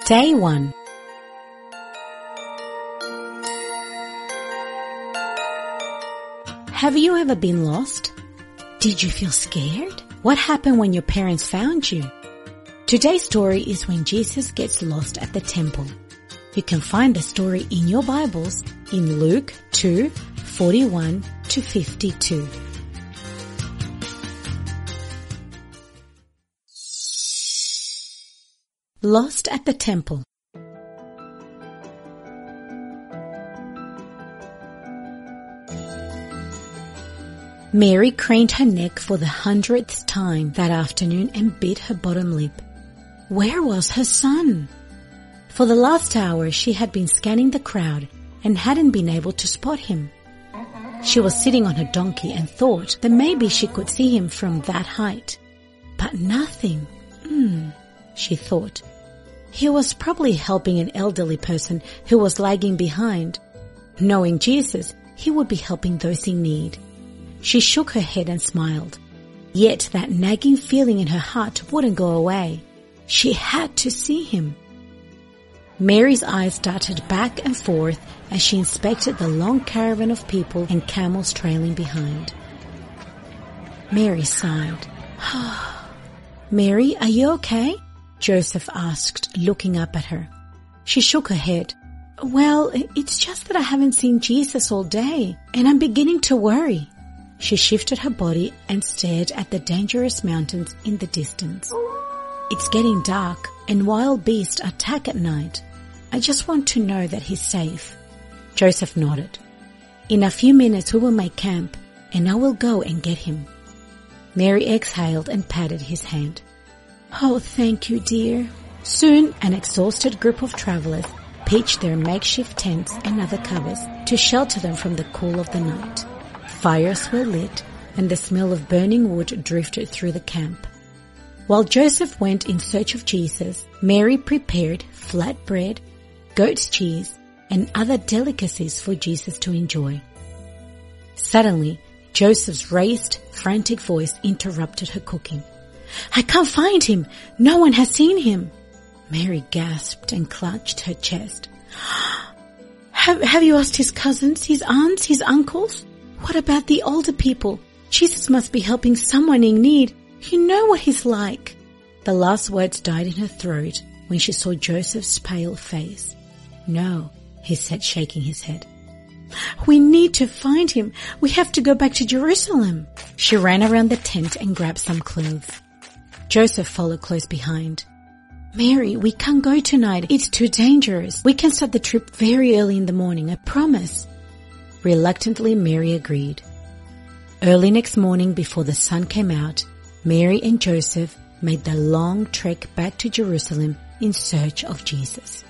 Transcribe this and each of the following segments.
Day 1. Have you ever been lost? Did you feel scared? What happened when your parents found you? Today's story is when Jesus gets lost at the temple. You can find the story in your Bibles in Luke 2:41 to 52. Lost at the temple. Mary craned her neck for the 100th time that afternoon and bit her bottom lip. Where was her son? For the last hour she had been scanning the crowd and hadn't been able to spot him. She was sitting on her donkey and thought that maybe she could see him from that height. But nothing. She thought. He was probably helping an elderly person who was lagging behind. Knowing Jesus, he would be helping those in need. She shook her head and smiled. Yet that nagging feeling in her heart wouldn't go away. She had to see him. Mary's eyes darted back and forth as she inspected the long caravan of people and camels trailing behind. Mary sighed. Mary, are you okay? Joseph asked, looking up at her. She shook her head. Well, it's just that I haven't seen Jesus all day, and I'm beginning to worry. She shifted her body and stared at the dangerous mountains in the distance. It's getting dark, and wild beasts attack at night. I just want to know that he's safe. Joseph nodded. In a few minutes we will make camp, and I will go and get him. Mary exhaled and patted his hand. Oh, thank you, dear. Soon an exhausted group of travelers pitched their makeshift tents and other covers to shelter them from the cool of the night. Fires were lit, and the smell of burning wood drifted through the camp. While Joseph went in search of Jesus, Mary prepared flatbread, goat's cheese, and other delicacies for Jesus to enjoy. Suddenly, Joseph's raised, frantic voice interrupted her cooking. I can't find him. No one has seen him. Mary gasped and clutched her chest. Have you asked his cousins, his aunts, his uncles? What about the older people? Jesus must be helping someone in need. You know what he's like. The last words died in her throat when she saw Joseph's pale face. No, he said, shaking his head. We need to find him. We have to go back to Jerusalem. She ran around the tent and grabbed some clothes. Joseph followed close behind. Mary, we can't go tonight. It's too dangerous. We can start the trip very early in the morning, I promise. Reluctantly, Mary agreed. Early next morning, before the sun came out, Mary and Joseph made the long trek back to Jerusalem in search of Jesus.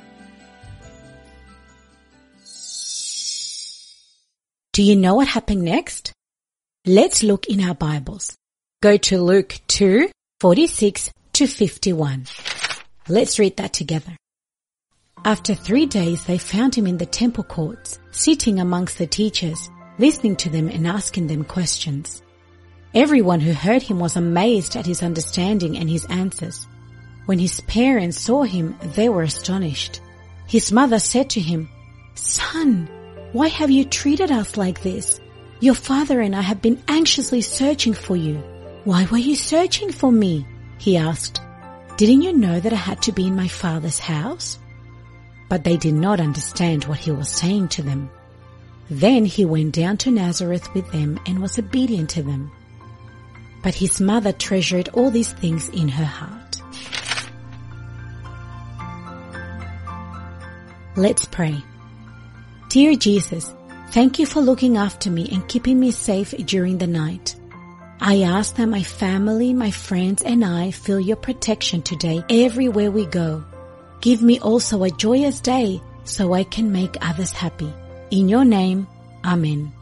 Do you know what happened next? Let's look in our Bibles. Go to Luke 2:46 to 51. Let's read that together. After 3 days, they found him in the temple courts, sitting amongst the teachers, listening to them and asking them questions. Everyone who heard him was amazed at his understanding and his answers. When his parents saw him, they were astonished. His mother said to him, Son, why have you treated us like this? Your father and I have been anxiously searching for you. Why were you searching for me? He asked. Didn't you know that I had to be in my father's house? But they did not understand what he was saying to them. Then he went down to Nazareth with them and was obedient to them. But his mother treasured all these things in her heart. Let's pray. Dear Jesus, thank you for looking after me and keeping me safe during the night. I ask that my family, my friends, and I feel your protection today everywhere we go. Give me also a joyous day so I can make others happy. In your name, Amen.